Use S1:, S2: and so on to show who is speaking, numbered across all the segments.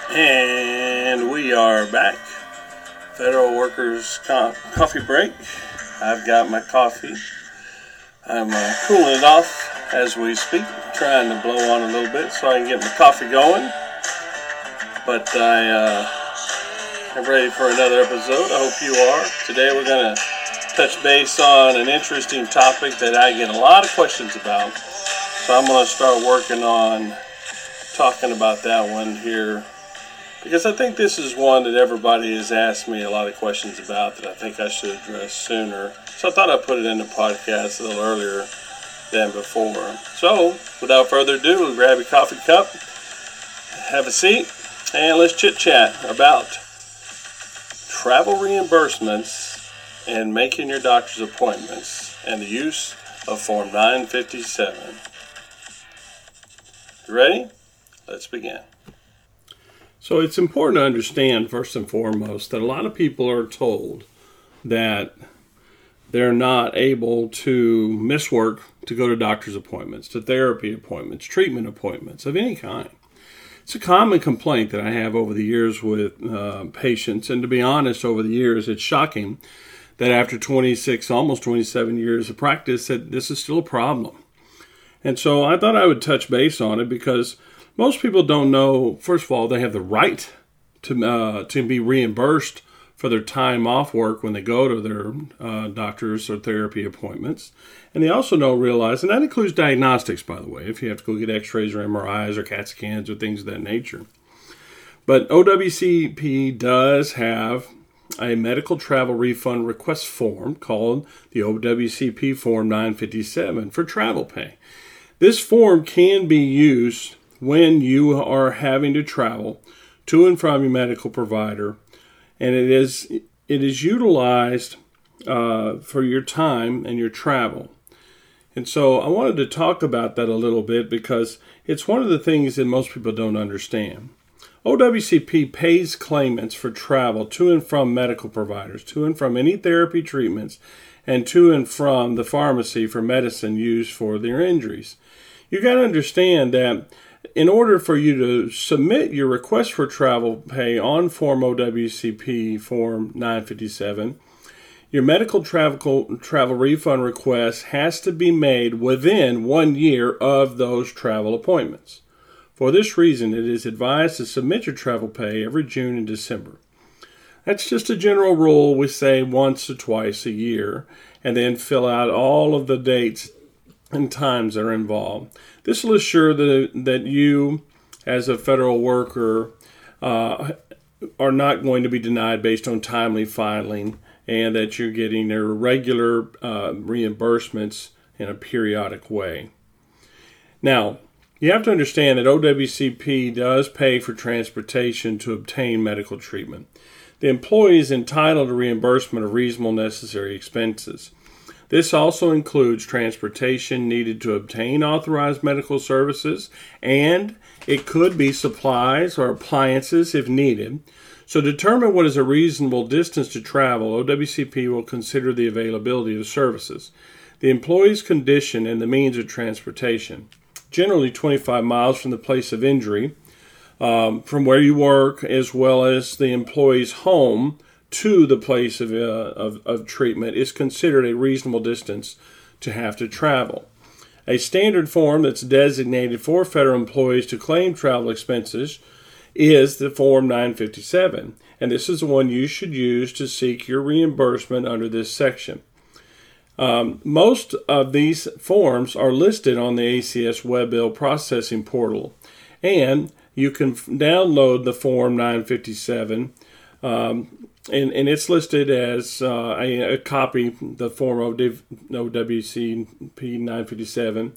S1: And we are back. Federal Workers Coffee Break. I've got my coffee. I'm cooling it off as we speak, trying to blow on a little bit so I can get my coffee going. But I am ready for another episode. I hope you are. Today we're going to touch base on an interesting topic that I get a lot of questions about. So I'm going to start working on talking about that one here, because I think this is one that everybody has asked me a lot of questions about that I think I should address sooner. So I thought I'd put it in the podcast a little earlier than before. So without further ado, grab your coffee cup, have a seat, and let's chit chat about travel reimbursements and making your doctor's appointments and the use of Form 957. You ready? Let's begin. So it's important to understand, first and foremost, that a lot of people are told that they're not able to miss work to go to doctor's appointments, to therapy appointments, treatment appointments of any kind. It's a common complaint that I have over the years with patients, and to be honest, over the years, it's shocking that after 26, almost 27 years of practice, that this is still a problem. And so I thought I would touch base on it because most people don't know, first of all, they have the right to be reimbursed for their time off work when they go to their doctor's or therapy appointments. And they also don't realize, and that includes diagnostics, by the way, if you have to go get x-rays or MRIs or CAT scans or things of that nature. But OWCP does have a medical travel refund request form called the OWCP Form 957 for travel pay. This form can be used when you are having to travel to and from your medical provider, and it is utilized for your time and your travel. And so I wanted to talk about that a little bit because it's one of the things that most people don't understand. OWCP pays claimants for travel to and from medical providers, to and from any therapy treatments, and to and from the pharmacy for medicine used for their injuries. You got to understand that in order for you to submit your request for travel pay on Form OWCP Form 957, your medical travel refund request has to be made within 1 year of those travel appointments. For this reason, it is advised to submit your travel pay every June and December. That's just a general rule. We say once or twice a year, and then fill out all of the dates and times that are involved. This will assure that you, as a federal worker, are not going to be denied based on timely filing, and that you're getting their regular reimbursements in a periodic way. Now, you have to understand that OWCP does pay for transportation to obtain medical treatment. The employee is entitled to reimbursement of reasonable necessary expenses. This also includes transportation needed to obtain authorized medical services, and it could be supplies or appliances if needed. So to determine what is a reasonable distance to travel, OWCP will consider the availability of services, the employee's condition, and the means of transportation. Generally 25 miles from the place of injury, from where you work, as well as the employee's home to the place of treatment is considered a reasonable distance to have to travel. A standard form that's designated for federal employees to claim travel expenses is the Form 957, and this is the one you should use to seek your reimbursement under this section. Most of these forms are listed on the ACS Web Bill Processing Portal, and you can download the Form 957, and it's listed as a copy, the Form OWCP 957.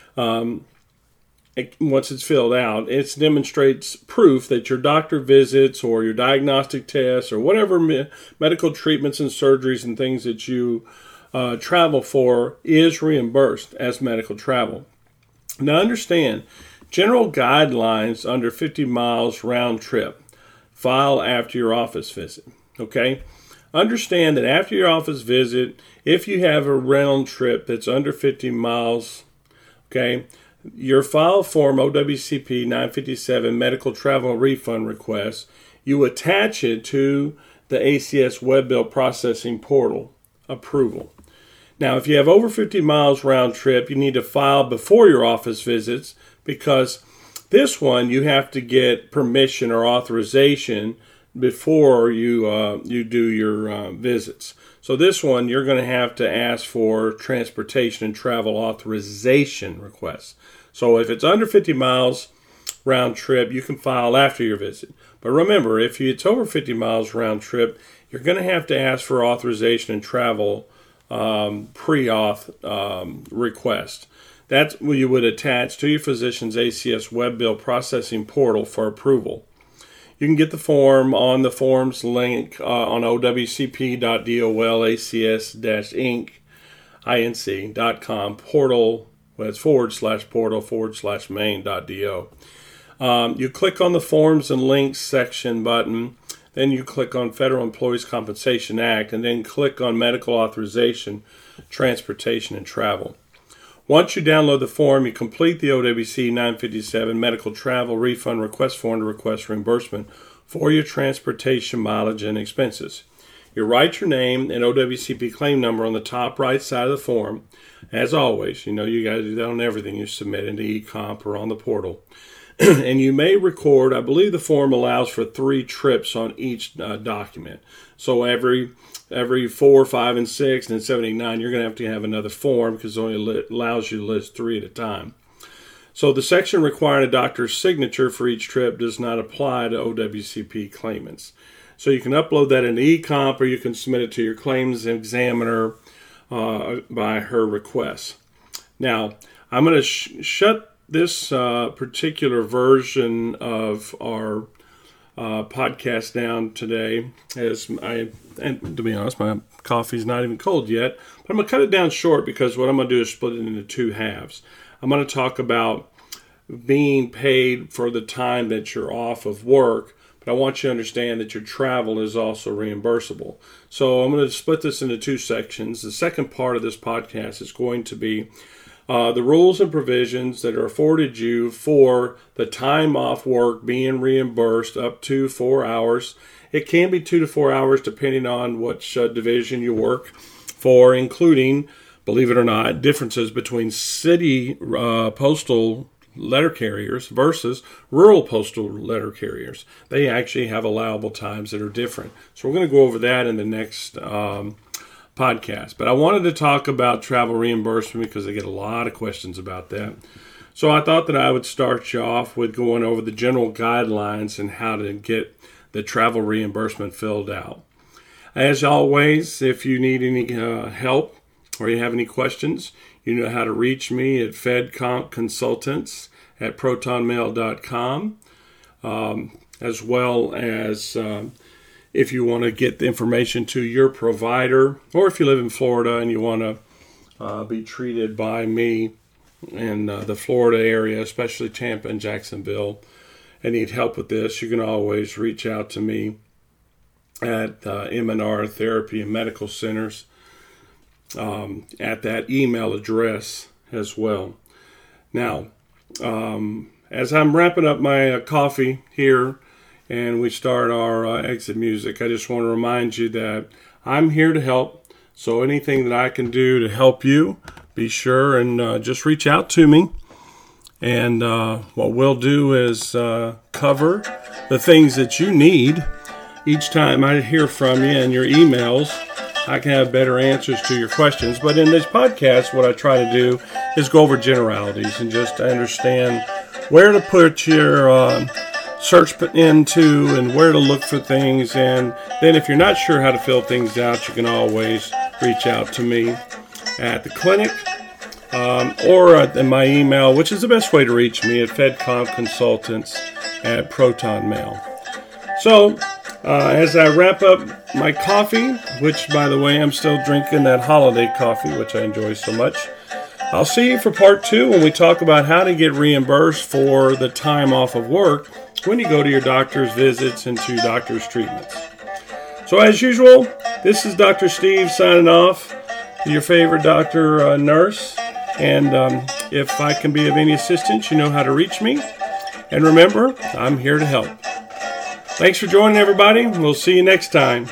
S1: Once it's filled out, it demonstrates proof that your doctor visits or your diagnostic tests or whatever medical treatments and surgeries and things that you travel for is reimbursed as medical travel. Now understand, general guidelines under 50 miles round trip, file after your office visit. Okay? Understand that after your office visit, if you have a round trip that's under 50 miles, okay, your file form OWCP 957 medical travel refund request, you attach it to the ACS web bill processing portal approval. Now, if you have over 50 miles round trip, you need to file before your office visits, because this one you have to get permission or authorization before you do your visits. So this one you're going to have to ask for transportation and travel authorization requests. So if it's under 50 miles round trip, you can file after your visit. But remember, if it's over 50 miles round trip, you're going to have to ask for authorization and travel pre-auth request. That's what you would attach to your physician's ACS web bill processing portal for approval. You can get the form on the forms link on owcp.dol/acs-inc.com portal. That's /portal/main.do. You click on the Forms and Links section button, then you click on Federal Employees Compensation Act, and then click on Medical Authorization, Transportation, and Travel. Once you download the form, you complete the OWC 957 Medical Travel Refund Request form to request reimbursement for your transportation mileage and expenses. You write your name and OWCP claim number on the top right side of the form. As always, you got to do that on everything you submit into eComp or on the portal. And you may record, I believe the form allows for 3 trips on each document. So every 4, 5, and 6, and then 7, 8, 9, you're going to have another form, because it only allows you to list 3 at a time. So the section requiring a doctor's signature for each trip does not apply to OWCP claimants. So you can upload that into eComp, or you can submit it to your claims examiner by her request. Now, I'm going to shut this particular version of our podcast down today, and to be honest, my coffee's not even cold yet, but I'm going to cut it down short, because what I'm going to do is split it into 2 halves. I'm going to talk about being paid for the time that you're off of work, but I want you to understand that your travel is also reimbursable. So I'm going to split this into 2 sections. The second part of this podcast is going to be the rules and provisions that are afforded you for the time off work being reimbursed up to 4 hours. It can be 2 to 4 hours depending on which division you work for, including, believe it or not, differences between city postal letter carriers versus rural postal letter carriers. They actually have allowable times that are different. So we're going to go over that in the next podcast. But I wanted to talk about travel reimbursement because I get a lot of questions about that. So I thought that I would start you off with going over the general guidelines and how to get the travel reimbursement filled out. As always, if you need any help or you have any questions, you know how to reach me at fedcompconsultants@protonmail.com, as well as if you want to get the information to your provider, or if you live in Florida and you want to be treated by me in the Florida area, especially Tampa and Jacksonville, and need help with this, you can always reach out to me at M&R Therapy and Medical Centers at that email address as well. Now, as I'm wrapping up my coffee here and we start our exit music, I just want to remind you that I'm here to help. So anything that I can do to help you, be sure and just reach out to me. And what we'll do is cover the things that you need. Each time I hear from you in your emails, I can have better answers to your questions. But in this podcast, what I try to do is go over generalities and just understand where to put your search into and where to look for things. And then if you're not sure how to fill things out, you can always reach out to me at the clinic or in my email, which is the best way to reach me, at fedcompconsultants@protonmail. So, as I wrap up my coffee, which, by the way, I'm still drinking that holiday coffee, which I enjoy so much, I'll see you for part 2 when we talk about how to get reimbursed for the time off of work when you go to your doctor's visits and to doctor's treatments. So, as usual, this is Dr. Steve signing off, your favorite doctor nurse, and If I can be of any assistance, you know how to reach me. And remember, I'm here to help. Thanks for joining, everybody. We'll see you next time.